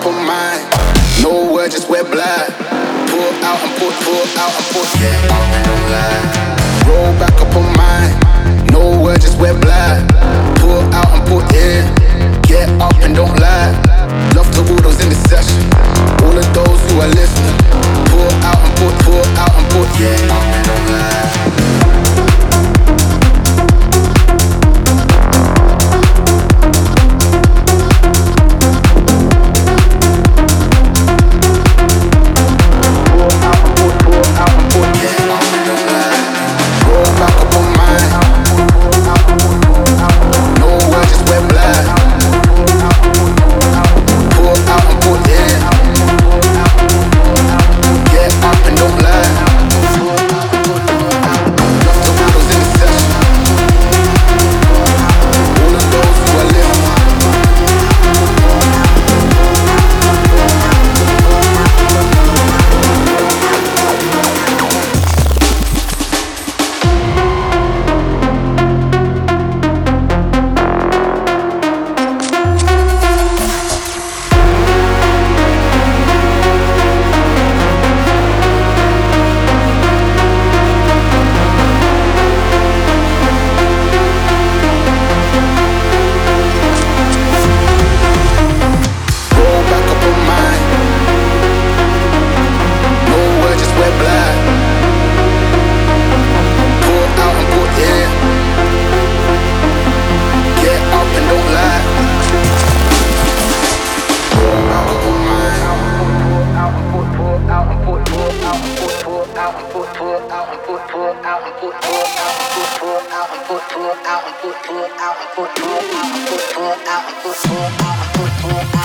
on mine. No word, just wear black. Pull out and put, yeah, up and don't lie. Roll back up on mine. No word, just wear black. Pull out and put, yeah, get up and don't lie. Love to all those in the session, all of those who are listening. Pull out and put, yeah, up and don't lie. Pull out and put